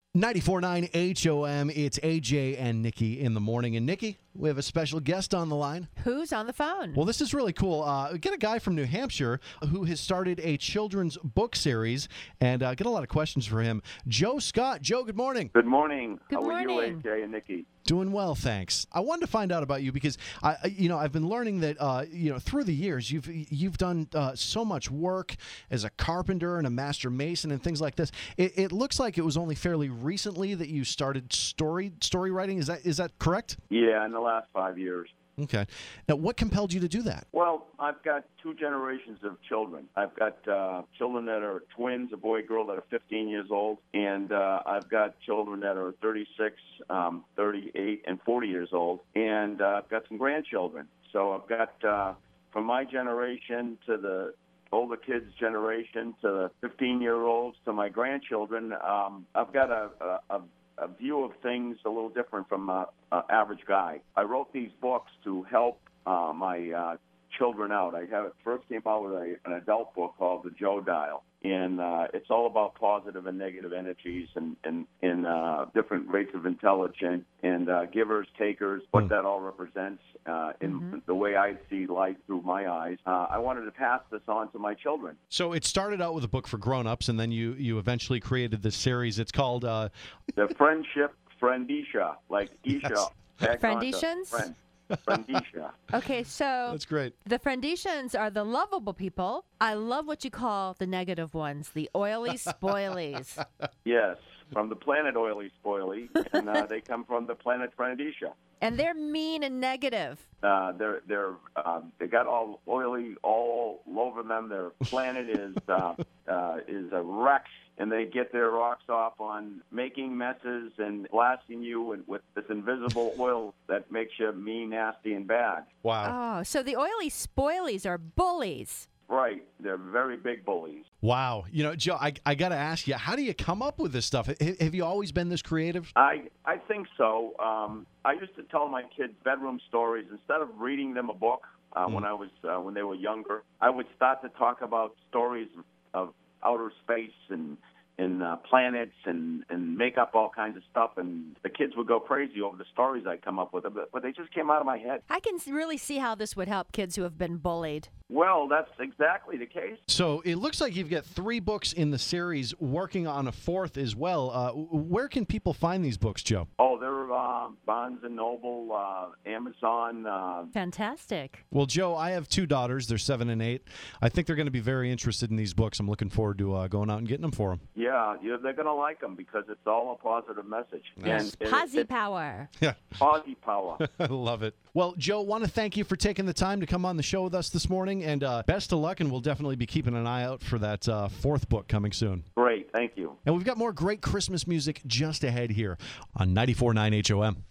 94.9 HOM, it's AJ and Nikki in the morning. And Nikki, we have a special guest on the line. Who's on the phone? Well, this is really cool. We get a guy from New Hampshire who has started a children's book series, and get a lot of questions for him. Joe Scott. Joe, good morning. Good morning. Good How are morning. you, AJ and Nikki? Doing well, thanks. I wanted to find out about you because I've been learning that through the years you've done so much work as a carpenter and a master mason and things like this. It looks like it was only fairly recently that you started story writing. Is that correct? Yeah, in the last 5 years. Okay. Now, what compelled you to do that? Well, I've got two generations of children. I've got children that are twins, a boy, girl, that are 15 years old, and I've got children that are 36, 38, and 40 years old, and I've got some grandchildren. So I've got from my generation to the older kids' generation to the 15-year-olds to my grandchildren. I've got a view of things a little different from an average guy. I wrote these books to help my children out. I first came out with an adult book called The Joe Dial, and it's all about positive and negative energies and different rates of intelligence and givers, takers, what that all represents in the way I see life through my eyes. I wanted to pass this on to my children. So it started out with a book for grown-ups, and then you eventually created this series. It's called The Friendship Friendisha, like Isha. Yes. Frienditions? Friendisha. Okay, so That's great. the Frienditions are the lovable people. I love what you call the negative ones, the oily spoilies. Yes, from the planet Oily Spoily, and they come from the planet Friendisha. And they're mean and negative. They got all oily all over them. Their planet is a wreck, and they get their rocks off on making messes and blasting you with this invisible oil that makes you mean, nasty, and bad. Wow. Oh, so the oily spoilies are bullies. Right. They're very big bullies. Wow. Joe, I got to ask you, how do you come up with this stuff? Have you always been this creative? I think so. I used to tell my kids bedroom stories instead of reading them a book when they were younger. I would start to talk about stories of outer space and planets and make up all kinds of stuff, and the kids would go crazy over the stories I come up with, but they just came out of my head. I can really see how this would help kids who have been bullied. Well, that's exactly the case. So it looks like you've got 3 books in the series, working on a 4th as well. Where can people find these books, Joe? Oh, they're Barnes & Noble, Amazon. Fantastic. Well, Joe, I have 2 daughters. They're 7 and 8. I think they're going to be very interested in these books. I'm looking forward to going out and getting them for them. Yeah, they're going to like them because it's all a positive message. Nice. Posi power. Yeah. Posi power. I love it. Well, Joe, want to thank you for taking the time to come on the show with us this morning, and best of luck, and we'll definitely be keeping an eye out for that 4th book coming soon. Great, thank you. And we've got more great Christmas music just ahead here on 94.9 HOM.